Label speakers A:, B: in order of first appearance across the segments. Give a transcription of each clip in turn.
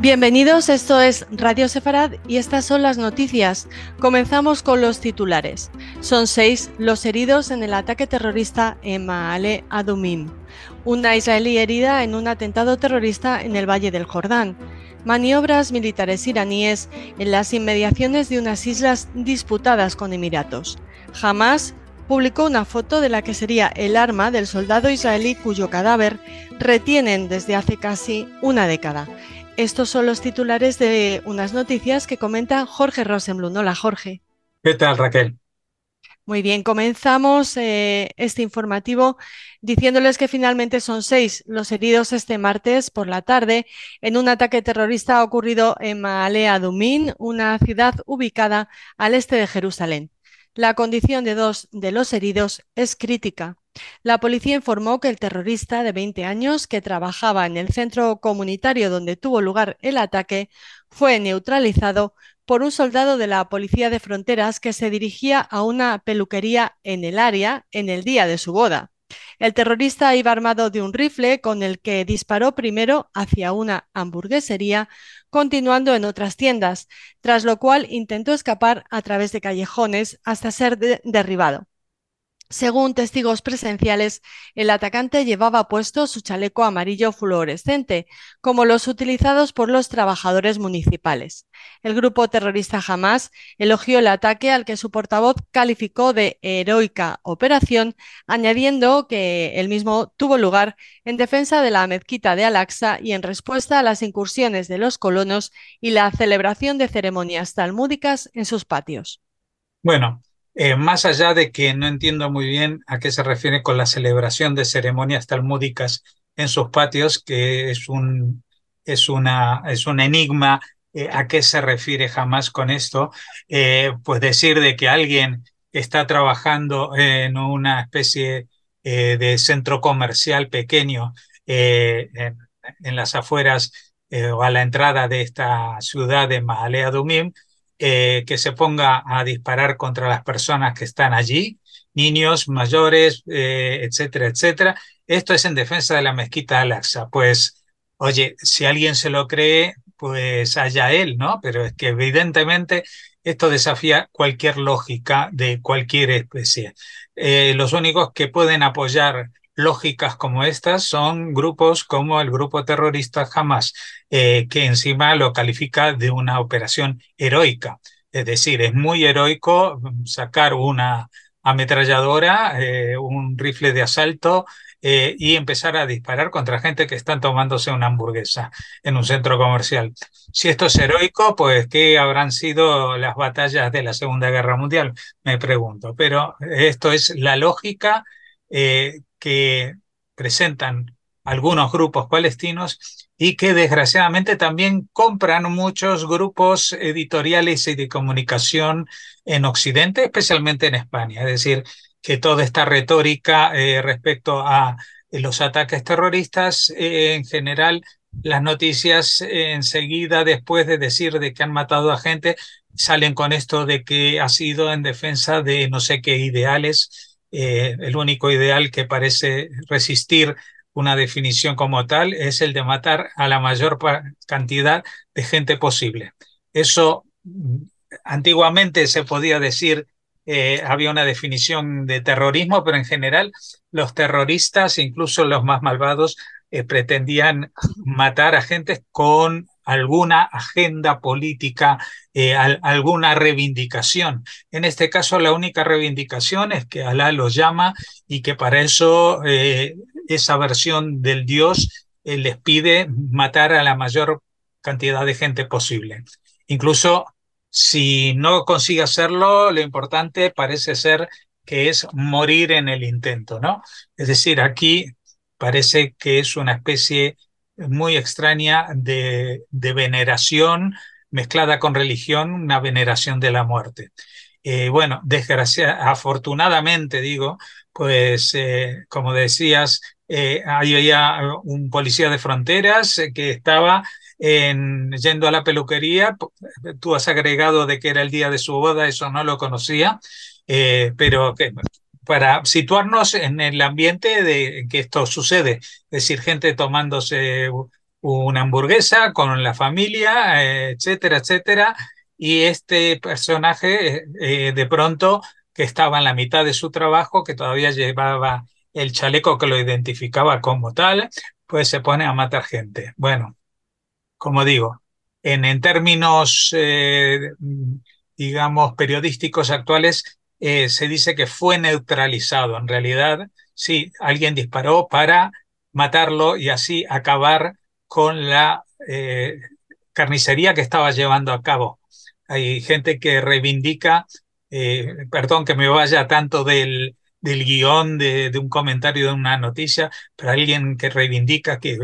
A: Bienvenidos, esto es Radio Sefarad y estas son las noticias. Comenzamos con los titulares. Son 6 los heridos en el ataque terrorista en Ma'ale Adumim. Una israelí herida en un atentado terrorista en el Valle del Jordán. Maniobras militares iraníes en las inmediaciones de unas islas disputadas con Emiratos. Hamás publicó una foto de la que sería el arma del soldado israelí cuyo cadáver retienen desde hace casi una década. Estos son los titulares de unas noticias que comenta Jorge Rosenblum. Hola, Jorge.
B: ¿Qué tal, Raquel?
A: Muy bien, comenzamos este informativo diciéndoles que finalmente son 6 los heridos este martes por la tarde en un ataque terrorista ocurrido en Ma'ale Adumim, una ciudad ubicada al este de Jerusalén. La condición de 2 de los heridos es crítica. La policía informó que el terrorista de 20 años, que trabajaba en el centro comunitario donde tuvo lugar el ataque, fue neutralizado por un soldado de la Policía de Fronteras que se dirigía a una peluquería en el área en el día de su boda. El terrorista iba armado de un rifle con el que disparó primero hacia una hamburguesería, continuando en otras tiendas, tras lo cual intentó escapar a través de callejones hasta ser derribado. Según testigos presenciales, el atacante llevaba puesto su chaleco amarillo fluorescente, como los utilizados por los trabajadores municipales. El grupo terrorista Hamás elogió el ataque al que su portavoz calificó de heroica operación, añadiendo que el mismo tuvo lugar en defensa de la mezquita de Al-Aqsa y en respuesta a las incursiones de los colonos y la celebración de ceremonias talmúdicas en sus patios.
B: Bueno, más allá de que no entiendo muy bien a qué se refiere con la celebración de ceremonias talmúdicas en sus patios, que es un enigma, a qué se refiere jamás con esto, pues decir de que alguien está trabajando en una especie de centro comercial pequeño en las afueras o a la entrada de esta ciudad de Ma'ale Adumim, que se ponga a disparar contra las personas que están allí, niños, mayores, etcétera, etcétera. Esto es en defensa de la mezquita Al-Aqsa. Pues, oye, si alguien se lo cree, pues allá él, ¿no? Pero es que evidentemente esto desafía cualquier lógica de cualquier especie. Los únicos que pueden apoyar lógicas como estas son grupos como el grupo terrorista Hamas, que encima lo califica de una operación heroica. Es decir, es muy heroico sacar una ametralladora, un rifle de asalto y empezar a disparar contra gente que están tomándose una hamburguesa en un centro comercial. Si esto es heroico, pues ¿qué habrán sido las batallas de la Segunda Guerra Mundial? Me pregunto. Pero esto es la lógica que presentan algunos grupos palestinos y que desgraciadamente también compran muchos grupos editoriales y de comunicación en Occidente, especialmente en España. Es decir, que toda esta retórica respecto a los ataques terroristas, en general, las noticias enseguida, después de decir de que han matado a gente, salen con esto de que ha sido en defensa de no sé qué ideales. El único ideal que parece resistir una definición como tal es el de matar a la mayor cantidad de gente posible. Eso antiguamente se podía decir, había una definición de terrorismo, pero en general los terroristas, incluso los más malvados, pretendían matar a gente con alguna agenda política, alguna reivindicación. En este caso, la única reivindicación es que Alá los llama y que para eso esa versión del Dios les pide matar a la mayor cantidad de gente posible. Incluso si no consigue hacerlo, lo importante parece ser que es morir en el intento, ¿no? Es decir, aquí parece que es una especie muy extraña de veneración mezclada con religión, una veneración de la muerte. Bueno, afortunadamente digo, pues como decías, había un policía de fronteras que estaba yendo a la peluquería. Tú has agregado de que era el día de su boda, eso no lo conocía, pero que, para situarnos en el ambiente en que esto sucede, es decir, gente tomándose una hamburguesa con la familia, etcétera, etcétera. Y este personaje, de pronto, que estaba en la mitad de su trabajo, que todavía llevaba el chaleco que lo identificaba como tal, pues se pone a matar gente. Bueno, como digo, en términos, digamos, periodísticos actuales, se dice que fue neutralizado. En realidad, sí, alguien disparó para matarlo y así acabar con la carnicería que estaba llevando a cabo. Hay gente que reivindica, perdón que me vaya tanto del guión de un comentario de una noticia, pero alguien que reivindica que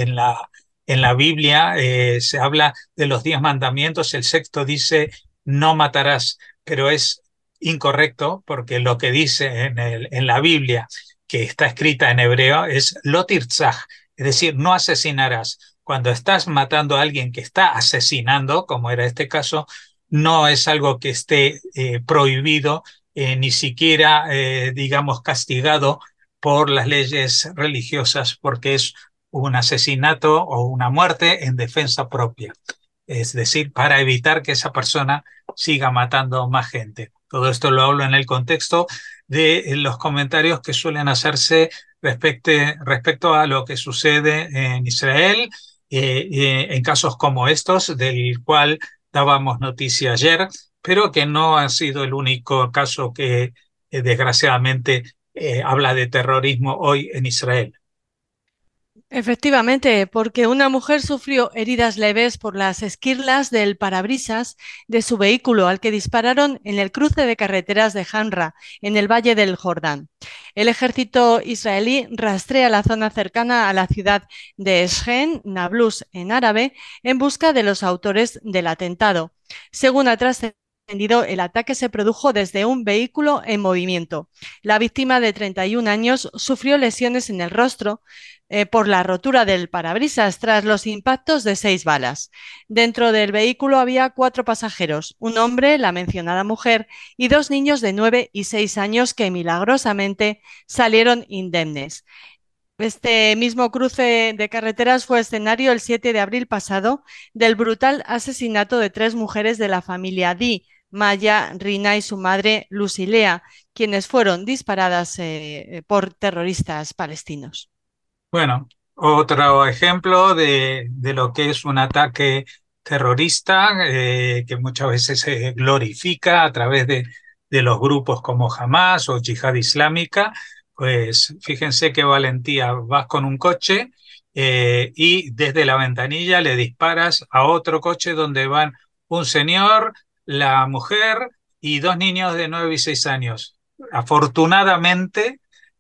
B: en la Biblia se habla de los 10 mandamientos, el sexto dice no matarás, pero es incorrecto porque lo que dice en la Biblia, que está escrita en hebreo, es lo tirzaj, es decir, no asesinarás. Cuando estás matando a alguien que está asesinando, como era este caso, no es algo que esté prohibido, ni siquiera, digamos, castigado por las leyes religiosas, porque es un asesinato o una muerte en defensa propia, es decir, para evitar que esa persona siga matando más gente. Todo esto lo hablo en el contexto de los comentarios que suelen hacerse respecto a lo que sucede en Israel, en casos como estos, del cual dábamos noticia ayer, pero que no ha sido el único caso que desgraciadamente habla de terrorismo hoy en Israel.
A: Efectivamente, porque una mujer sufrió heridas leves por las esquirlas del parabrisas de su vehículo al que dispararon en el cruce de carreteras de Hanra, en el Valle del Jordán. El ejército israelí rastrea la zona cercana a la ciudad de Shen, Nablus en árabe, en busca de los autores del atentado. Según ha trascendido, el ataque se produjo desde un vehículo en movimiento. La víctima de 31 años sufrió lesiones en el rostro por la rotura del parabrisas tras los impactos de 6 balas. Dentro del vehículo había 4 pasajeros, un hombre, la mencionada mujer, y 2 niños de 9 y 6 años que milagrosamente salieron indemnes. Este mismo cruce de carreteras fue escenario el 7 de abril pasado del brutal asesinato de 3 mujeres de la familia Di, Maya, Rina y su madre Lucilea, quienes fueron disparadas por terroristas palestinos.
B: Bueno, otro ejemplo de lo que es un ataque terrorista, que muchas veces se glorifica a través de los grupos como Hamas o Yihad Islámica. Pues fíjense qué valentía, vas con un coche, y desde la ventanilla le disparas a otro coche donde van un señor, la mujer y 2 niños de 9 y 6 años. Afortunadamente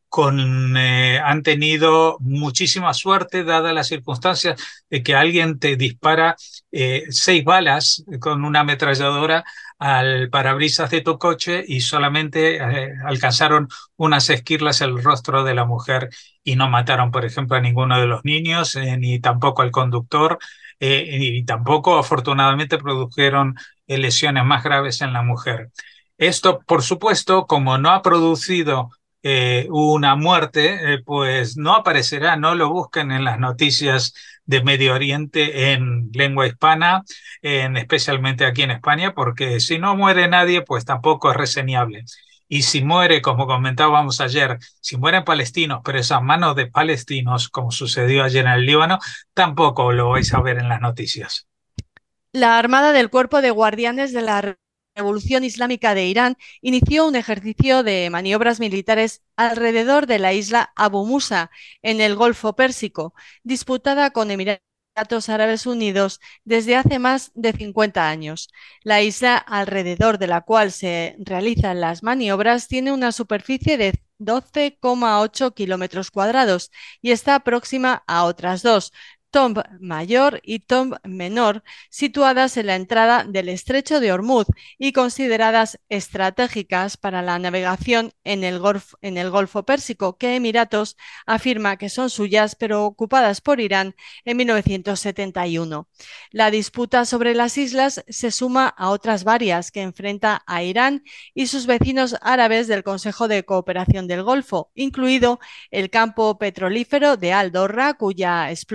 B: han tenido muchísima suerte, dadas las circunstancias de que alguien te dispara 6 balas con una ametralladora al parabrisas de tu coche y solamente alcanzaron unas esquirlas el rostro de la mujer y no mataron, por ejemplo, a ninguno de los niños, ni tampoco al conductor, y tampoco, afortunadamente, produjeron lesiones más graves en la mujer. Esto, por supuesto, como no ha producido una muerte, pues no aparecerá, no lo busquen en las noticias de Medio Oriente en lengua hispana, especialmente aquí en España, porque si no muere nadie, pues tampoco es reseñable. Y si muere, como comentábamos ayer, si mueren palestinos, pero es a manos de palestinos, como sucedió ayer en el Líbano, tampoco lo vais a ver en las noticias.
A: La Armada del Cuerpo de Guardianes de la Revolución Islámica de Irán inició un ejercicio de maniobras militares alrededor de la isla Abu Musa, en el Golfo Pérsico, disputada con Emiratos Árabes Unidos desde hace más de 50 años. La isla alrededor de la cual se realizan las maniobras tiene una superficie de 12,8 kilómetros cuadrados y está próxima a otras dos, Tomb Mayor y Tomb Menor, situadas en la entrada del estrecho de Hormuz y consideradas estratégicas para la navegación en el Golfo Pérsico, que Emiratos afirma que son suyas, pero ocupadas por Irán en 1971. La disputa sobre las islas se suma a otras varias que enfrenta a Irán y sus vecinos árabes del Consejo de Cooperación del Golfo, incluido el campo petrolífero de Al-Dorra, cuya exploración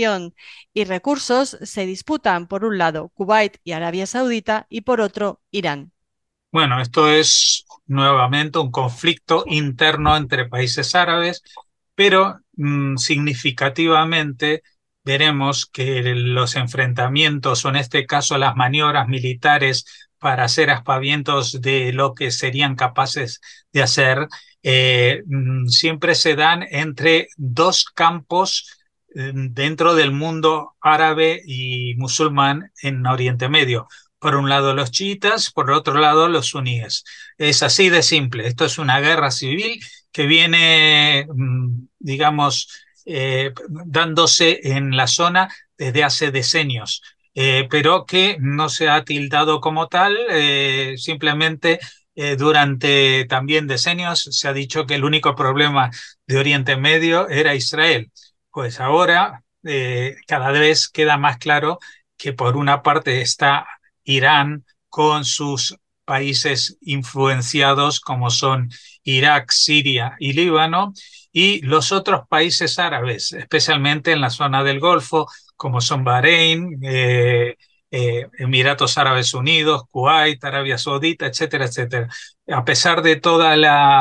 A: financiación y recursos se disputan, por un lado, Kuwait y Arabia Saudita y por otro, Irán.
B: Bueno, esto es nuevamente un conflicto interno entre países árabes, pero significativamente veremos que los enfrentamientos, o en este caso las maniobras militares para hacer aspavientos de lo que serían capaces de hacer, siempre se dan entre dos campos dentro del mundo árabe y musulmán en Oriente Medio. Por un lado los chiitas, por otro lado los suníes. Es así de simple. Esto es una guerra civil que viene, digamos, dándose en la zona desde hace decenios, pero que no se ha tildado como tal. Simplemente durante también decenios se ha dicho que el único problema de Oriente Medio era Israel. Pues ahora cada vez queda más claro que por una parte está Irán con sus países influenciados como son Irak, Siria y Líbano, y los otros países árabes, especialmente en la zona del Golfo, como son Bahrein, Emiratos Árabes Unidos, Kuwait, Arabia Saudita, etcétera, etcétera. A pesar de toda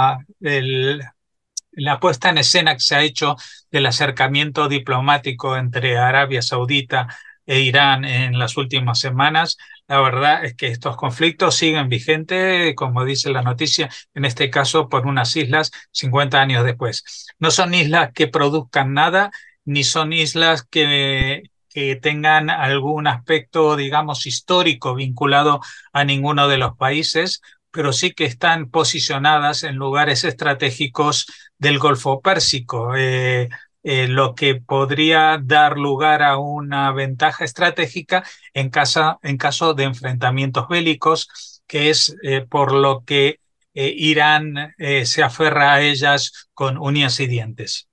B: la puesta en escena que se ha hecho del acercamiento diplomático entre Arabia Saudita e Irán en las últimas semanas, la verdad es que estos conflictos siguen vigentes, como dice la noticia, en este caso por unas islas 50 años después. No son islas que produzcan nada, ni son islas que tengan algún aspecto, digamos, histórico vinculado a ninguno de los países, pero sí que están posicionadas en lugares estratégicos del Golfo Pérsico, lo que podría dar lugar a una ventaja estratégica en caso de enfrentamientos bélicos, que es por lo que Irán se aferra a ellas con uñas y dientes.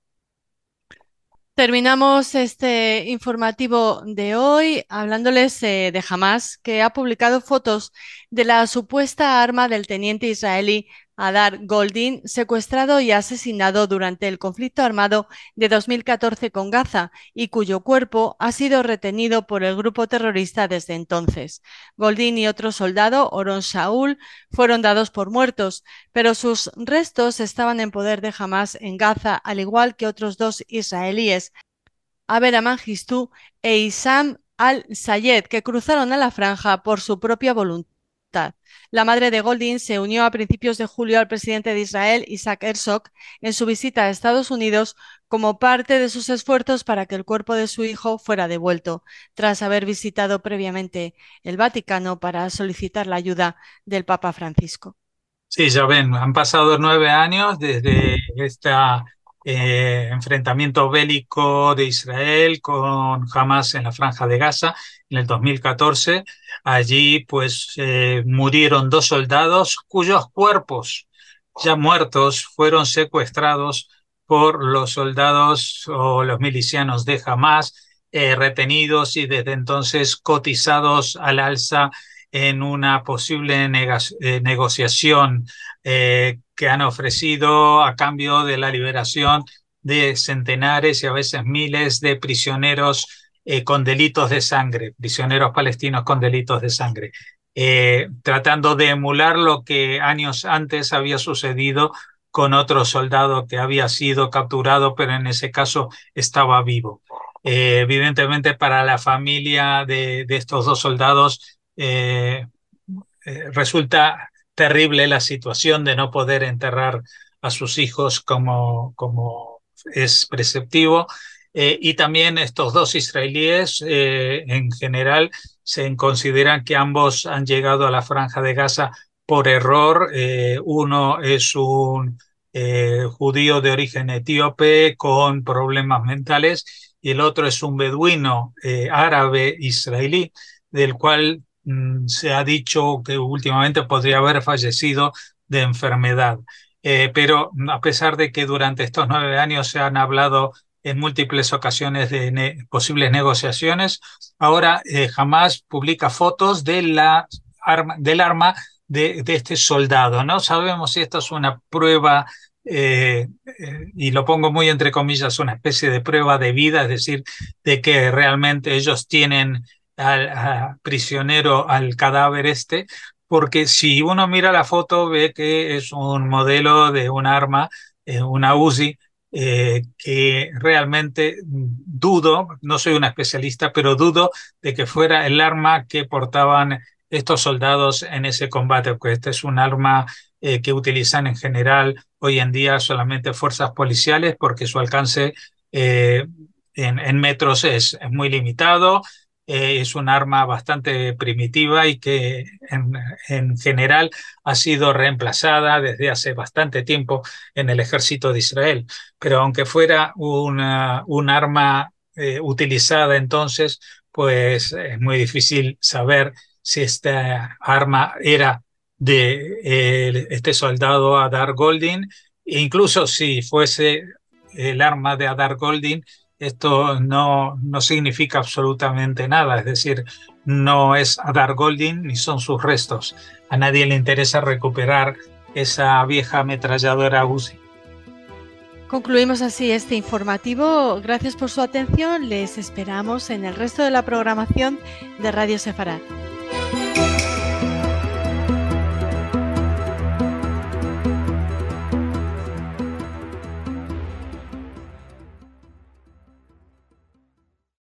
A: Terminamos este informativo de hoy hablándoles de Hamas, que ha publicado fotos de la supuesta arma del teniente israelí Hadar Goldin, secuestrado y asesinado durante el conflicto armado de 2014 con Gaza y cuyo cuerpo ha sido retenido por el grupo terrorista desde entonces. Goldin y otro soldado, Oron Shaul, fueron dados por muertos, pero sus restos estaban en poder de Hamas en Gaza, al igual que otros dos israelíes, Aver Mengistu e Issam al-Sayed, que cruzaron a la franja por su propia voluntad. La madre de Goldin se unió a principios de julio al presidente de Israel, Isaac Herzog, en su visita a Estados Unidos como parte de sus esfuerzos para que el cuerpo de su hijo fuera devuelto, tras haber visitado previamente el Vaticano para solicitar la ayuda del Papa Francisco.
B: Sí, ya ven, han pasado 9 años desde este enfrentamiento bélico de Israel con Hamas en la Franja de Gaza en el 2014. Allí, pues, murieron dos soldados cuyos cuerpos ya muertos fueron secuestrados por los soldados o los milicianos de Hamas, retenidos y desde entonces cotizados al alza en una posible negociación que han ofrecido a cambio de la liberación de centenares y a veces miles de prisioneros con delitos de sangre, prisioneros palestinos con delitos de sangre, tratando de emular lo que años antes había sucedido con otro soldado que había sido capturado, pero en ese caso estaba vivo. Evidentemente para la familia de estos dos soldados resulta terrible la situación de no poder enterrar a sus hijos como es preceptivo. Y también estos dos israelíes, en general, se consideran que ambos han llegado a la Franja de Gaza por error. Uno es un judío de origen etíope con problemas mentales y el otro es un beduino árabe israelí, del cual se ha dicho que últimamente podría haber fallecido de enfermedad. Pero a pesar de que durante estos 9 años se han hablado en múltiples ocasiones de posibles negociaciones, ahora Hamas publica fotos de del arma de este soldado. No sabemos si esto es una prueba y lo pongo muy entre comillas, una especie de prueba de vida, es decir, de que realmente ellos tienen al prisionero, al cadáver este, porque si uno mira la foto ve que es un modelo de un arma, una Uzi, que realmente dudo, no soy un especialista, pero dudo de que fuera el arma que portaban estos soldados en ese combate, porque este es un arma que utilizan en general hoy en día solamente fuerzas policiales porque su alcance eh, en metros es muy limitado. Es un arma bastante primitiva y que en general ha sido reemplazada desde hace bastante tiempo en el ejército de Israel. Pero aunque fuera un arma utilizada entonces, pues es muy difícil saber si esta arma era de este soldado Adar Goldin. Incluso si fuese el arma de Adar Goldin, esto no significa absolutamente nada, es decir, no es Adar Goldin ni son sus restos. A nadie le interesa recuperar esa vieja ametralladora Uzi.
A: Concluimos así este informativo. Gracias por su atención. Les esperamos en el resto de la programación de Radio Sefarad.